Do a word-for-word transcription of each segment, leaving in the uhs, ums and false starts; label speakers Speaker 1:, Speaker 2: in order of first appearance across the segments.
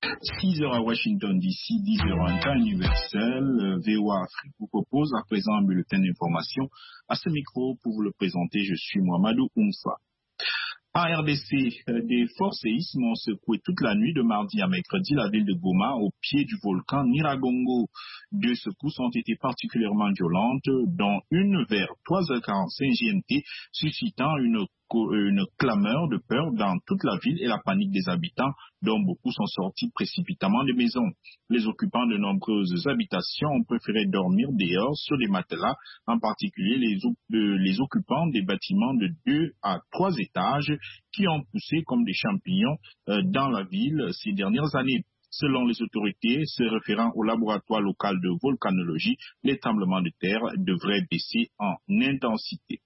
Speaker 1: six heures à Washington D C, dix heures en temps universel. V O A Afrique vous propose à présent un bulletin d'information. À ce micro, pour vous le présenter, je suis Mohamedou Oumfa. En R D C, des forts séismes ont secoué toute la nuit de mardi à mercredi la ville de Goma au pied du volcan Nyiragongo. Deux secousses ont été particulièrement violentes, dont une vers trois heures quarante-cinq G M T, suscitant une, une clameur de peur dans toute la ville et la panique des habitants, dont beaucoup sont sortis précipitamment des maisons. Les occupants de nombreuses habitations ont préféré dormir dehors sur des matelas, en particulier les, les occupants des bâtiments de deux à trois étages qui ont poussé comme des champignons euh, dans la ville ces dernières années. Selon les autorités se référant au laboratoire local de volcanologie, les tremblements de terre devraient baisser en intensité.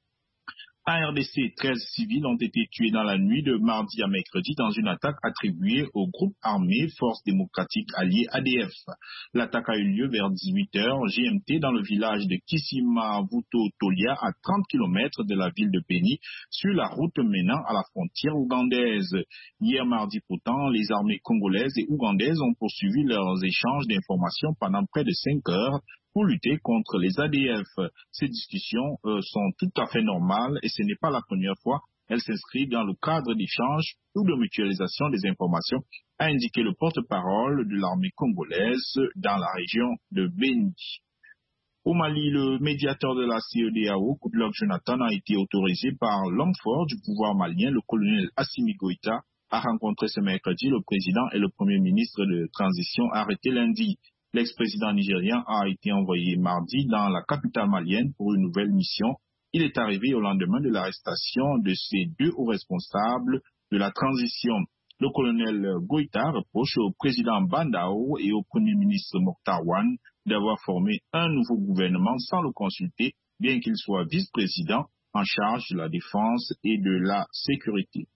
Speaker 1: En R D C, treize civils ont été tués dans la nuit de mardi à mercredi dans une attaque attribuée au groupe armé Forces démocratiques alliées A D F. L'attaque a eu lieu vers dix-huit heures G M T dans le village de Kisimavuto-Tolia à trente kilomètres de la ville de Beni sur la route menant à la frontière ougandaise. Hier mardi pourtant, les armées congolaises et ougandaises ont poursuivi leurs échanges d'informations pendant près de cinq heures pour lutter contre les A D F. Ces discussions euh, sont tout à fait normales et ce n'est pas la première fois. Elles s'inscrivent dans le cadre d'échanges ou de mutualisation des informations, a indiqué le porte-parole de l'armée congolaise dans la région de Beni. Au Mali, le médiateur de la C E D A O, Goodluck Jonathan, a été autorisé par l'homme fort du pouvoir malien, le colonel Assimi Goïta, à rencontrer ce mercredi le président et le premier ministre de transition arrêté lundi. L'ex-président nigérien a été envoyé mardi dans la capitale malienne pour une nouvelle mission. Il est arrivé au lendemain de l'arrestation de ces deux hauts responsables de la transition. Le colonel Goïta reproche au président Bandao et au premier ministre Mokhtar Wane d'avoir formé un nouveau gouvernement sans le consulter, bien qu'il soit vice-président en charge de la défense et de la sécurité.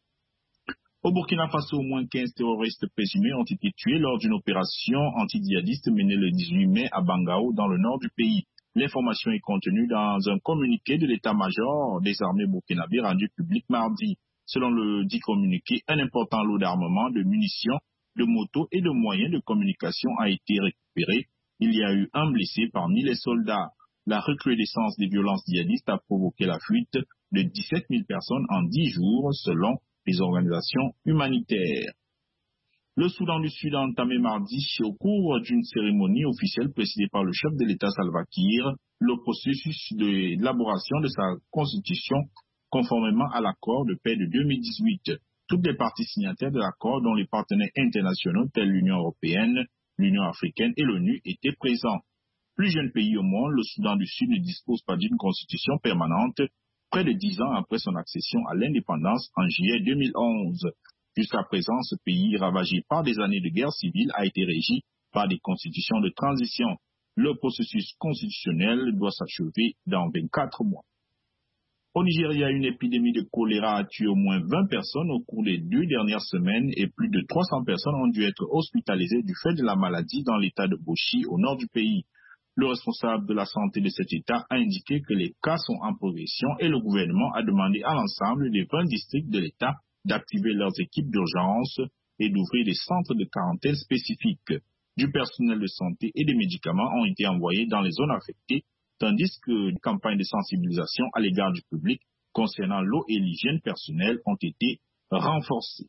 Speaker 1: Au Burkina Faso, au moins quinze terroristes présumés ont été tués lors d'une opération antidjihadiste menée le dix-huit mai à Bangao, dans le nord du pays. L'information est contenue dans un communiqué de l'état-major des armées burkinabées rendu public mardi. Selon le dit communiqué, un important lot d'armement, de munitions, de motos et de moyens de communication a été récupéré. Il y a eu un blessé parmi les soldats. La recrudescence des violences djihadistes a provoqué la fuite de dix-sept mille personnes en dix jours, selon les organisations humanitaires. Le Soudan du Sud a entamé mardi, au cours d'une cérémonie officielle présidée par le chef de l'État Salva Kiir, le processus d'élaboration de sa constitution conformément à l'accord de paix de deux mille dix-huit. Toutes les parties signataires de l'accord, dont les partenaires internationaux tels l'Union européenne, l'Union africaine et l'ONU, étaient présents. Plus jeune pays au monde, le Soudan du Sud ne dispose pas d'une constitution permanente, près de dix ans après son accession à l'indépendance en juillet deux mille onze. Jusqu'à présent, ce pays, ravagé par des années de guerre civile, a été régi par des constitutions de transition. Le processus constitutionnel doit s'achever dans vingt-quatre mois. Au Nigeria, une épidémie de choléra a tué au moins vingt personnes au cours des deux dernières semaines et plus de trois cents personnes ont dû être hospitalisées du fait de la maladie dans l'état de Bauchi, au nord du pays. Le responsable de la santé de cet État a indiqué que les cas sont en progression et le gouvernement a demandé à l'ensemble des vingt districts de l'État d'activer leurs équipes d'urgence et d'ouvrir des centres de quarantaine spécifiques. Du personnel de santé et des médicaments ont été envoyés dans les zones affectées, tandis que des campagnes de sensibilisation à l'égard du public concernant l'eau et l'hygiène personnelle ont été renforcées.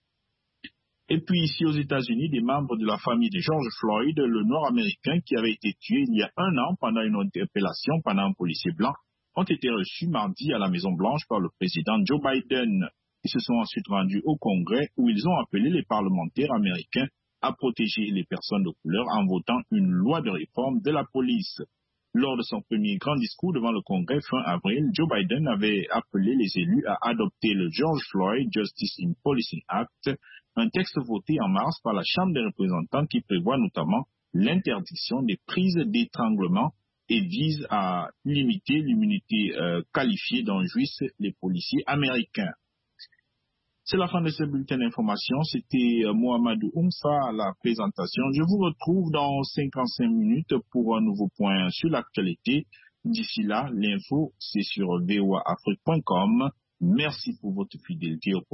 Speaker 1: Et puis ici aux États-Unis, des membres de la famille de George Floyd, le Nord-Américain qui avait été tué il y a un an pendant une interpellation pendant un policier blanc, ont été reçus mardi à la Maison-Blanche par le président Joe Biden. Ils se sont ensuite rendus au Congrès où ils ont appelé les parlementaires américains à protéger les personnes de couleur en votant une loi de réforme de la police. Lors de son premier grand discours devant le Congrès fin avril, Joe Biden avait appelé les élus à adopter le George Floyd Justice in Policing Act, un texte voté en mars par la Chambre des représentants qui prévoit notamment l'interdiction des prises d'étranglement et vise à limiter l'immunité euh, qualifiée dont jouissent les policiers américains. C'est la fin de ce bulletin d'information. C'était euh, Mohamedou Oumfa à la présentation. Je vous retrouve dans cinquante-cinq minutes pour un nouveau point sur l'actualité. D'ici là, l'info, c'est sur v o a afrique point com. Merci pour votre fidélité.